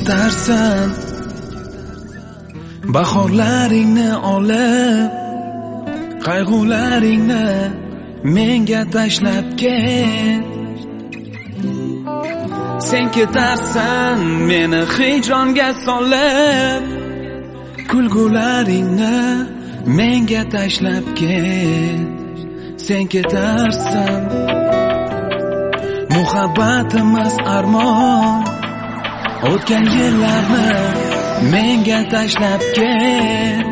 ketarsan bahorlaringni olib, qayg'ularingni menga tashlab ket. Sen ketarsan meni hijronga solib, kulgularingni menga tashlab ket. Sen ketarsan muhabbatimiz armon, o'tgan yillarni menga tashlab ket.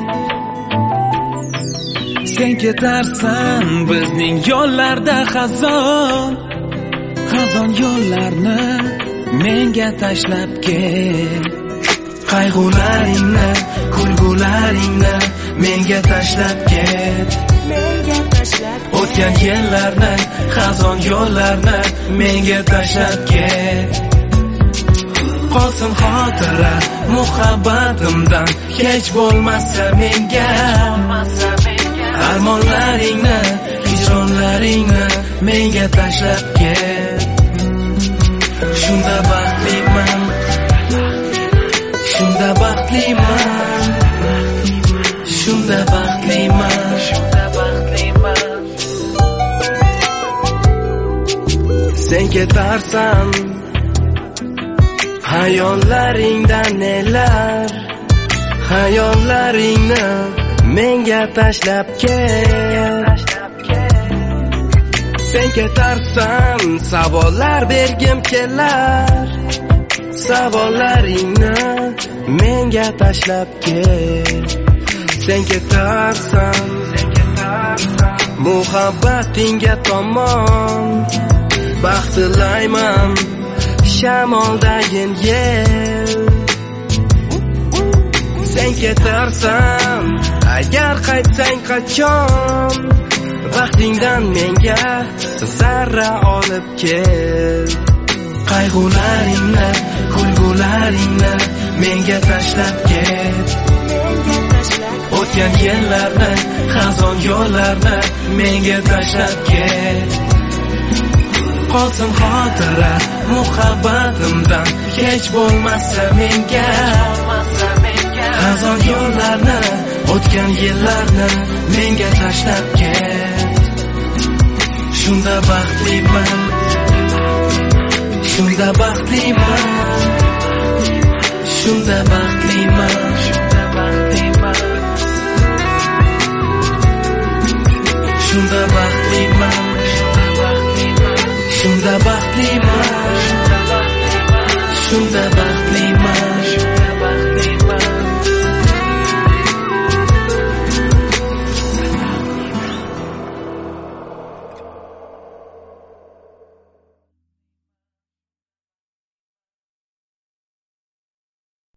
Sen ketarsan bizning yo'llarda xazon, xazon yo'llarni menga tashlab ket. Qayg'ularingni, kulgularingni menga tashlab ket. O'tgan yillarni, xazon yo'llarni menga tashlab ket. Qolsin xotira muhabbatimdan, hech bo'lmasa menga. Armonlaringni, hijronlaringni menga tashlab ket. Shunda baxtliman, shunda baxtliman, shunda baxtliman, shunda baxtliman. Sen ketarsan hayollaringdan nelar, hayollaringni menga tashlab ket. Sen ketarsan savollar bergim kelar, savollaringni menga tashlab ket. Sen ketarsan muhabbatingga tomon, baxt tilayman shamoldagin yel. Sen ketarsan agar qaytsang qachon, baxtingdan menga zarra olib kel. Qayg'ularingni, kulgularingni menga tashlab ket. O'tgan yillarni, xazon yo'llarni menga tashlab ket. Qolsin xotira muhabbatimdan, hech bo'lmasa menga. Xazon yo'llarni, o'tgan yillarni menga tashlab ket. Shunda baxtliman, shunda baxtliman, shunda baxtliman, shunda baxtliman, shunda baxtliman, shunda baxtliman, shunda baxtliman, shunda baxtliman.